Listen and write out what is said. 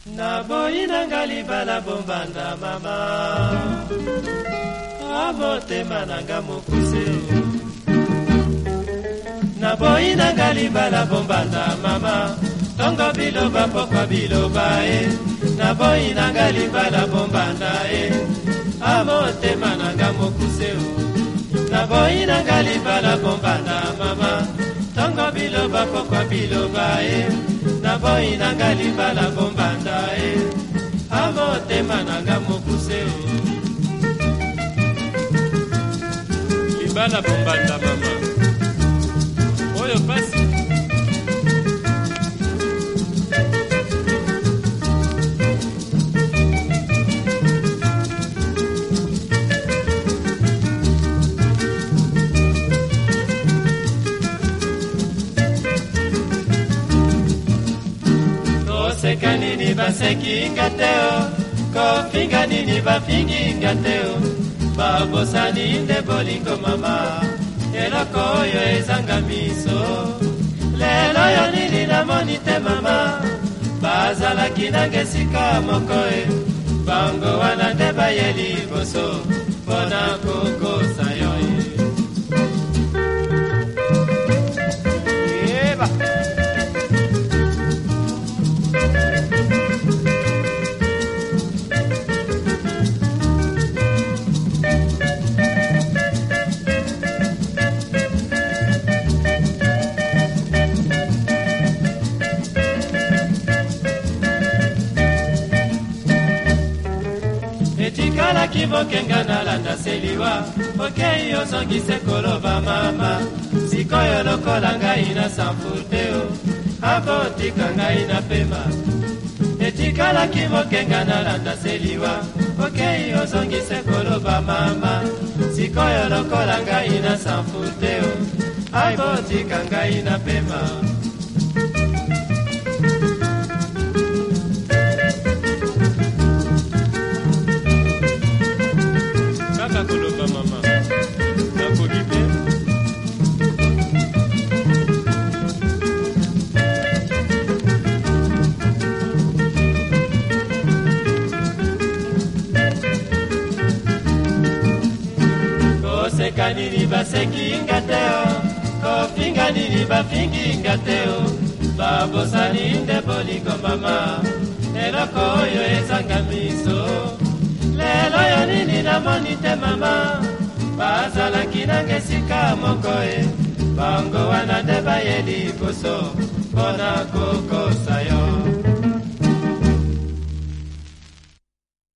Naboyi nanga libala bombanda mama, motema nanga mokuse. Naboyi nanga libala bombanda mama, tongo biloba pokwa biloba naboyi nanga libala bombanda motema nanga mokuse. Naboyi nanga libala bombanda mama, tongo biloba pokwa biloba naboyi nanga libala bombanda motema nanga mokuse. Libala bombanda mama oyo pasi koseka nini baseki ngateo, kofinga nini bafingi ngateo, babosani nde bolingo mama, eloko oyo ezanga miso. Lelo yo nini namoni te mama, bazalaki nanga esika moko bango wana nde baye liboso mpona kokosa yo etikala kibokenga nalanda seliwa, okei ozongise koloba mama, sikoyo lokola ngai na sanfuteo, abotika ngai na pema. Etikala kibokenga nalanda seliwa, okei ozongise koloba mama, sikoyo lokola ngai na sanfuteo, abotika ngai na pema. Koloba mama nakoki pe koseka nini baseki ngateo, kofinga nini bafingi ngateo, babosani nde bolingo mama, eloko oyo ezanga miso. Lelo yo nini namoni te mama, bazalaki nanga esika moko bango wana nde baye liboso mpona kokosa yo.